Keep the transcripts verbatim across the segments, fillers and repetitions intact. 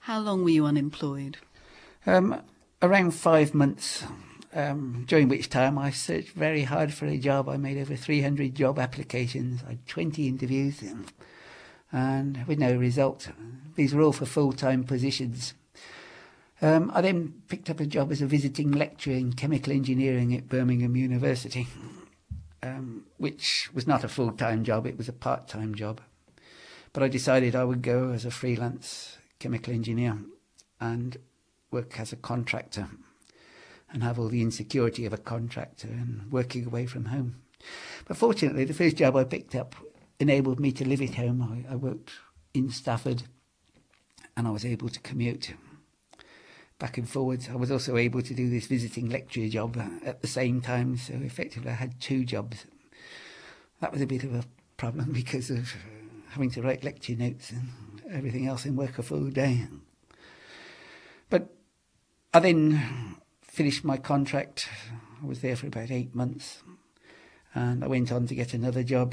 How long were you unemployed? Um, around five months, um, during which time I searched very hard for a job. I made over three hundred job applications. I had twenty interviews, and with no result. These were all for full-time positions. Um, I then picked up a job as a visiting lecturer in chemical engineering at Birmingham University, um, which was not a full-time job, it was a part-time job. But I decided I would go as a freelance chemical engineer and work as a contractor and have all the insecurity of a contractor and working away from home. But fortunately, the first job I picked up enabled me to live at home. I, I worked in Stafford and I was able to commute back and forwards. I was also able to do this visiting lecturer job at the same time, so effectively I had two jobs. That was a bit of a problem because of having to write lecture notes and everything else and work a full day. But I then finished my contract. I was there for about eight months and I went on to get another job.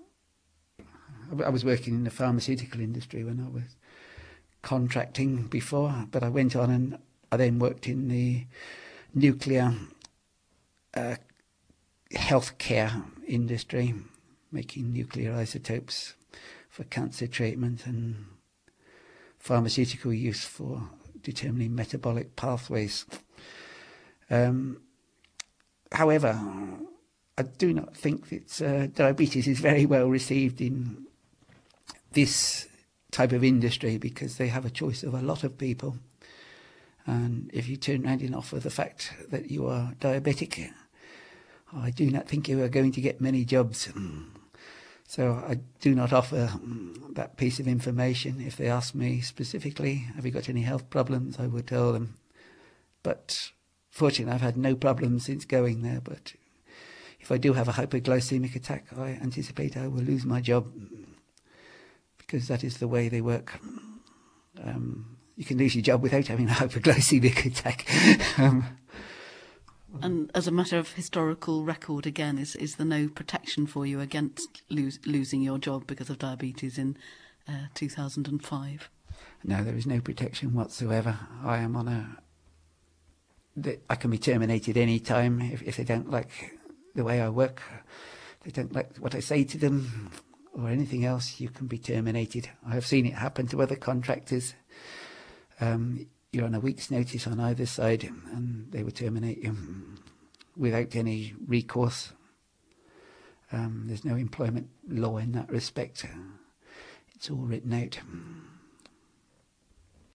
I was working in the pharmaceutical industry when I was contracting before, but I went on and I then worked in the nuclear uh, healthcare industry, making nuclear isotopes for cancer treatment and pharmaceutical use for determining metabolic pathways. Um, however, I do not think that uh, diabetes is very well received in this type of industry because they have a choice of a lot of people. And if you turn around and offer the fact that you are diabetic, I do not think you are going to get many jobs. So I do not offer that piece of information. If they ask me specifically, have you got any health problems, I will tell them. But fortunately, I've had no problems since going there. But if I do have a hypoglycemic attack, I anticipate I will lose my job because that is the way they work. Um, you can lose your job without having a hypoglycemic attack. um, And as a matter of historical record, again, is, is there no protection for you against lose, losing your job because of diabetes in uh, two thousand five? No, there is no protection whatsoever. I am on a... I can be terminated any time if, if they don't like the way I work, they don't like what I say to them or anything else, you can be terminated. I have seen it happen to other contractors. Um, you're on a week's notice on either side and they will terminate you without any recourse. Um, there's no employment law in that respect. It's all written out.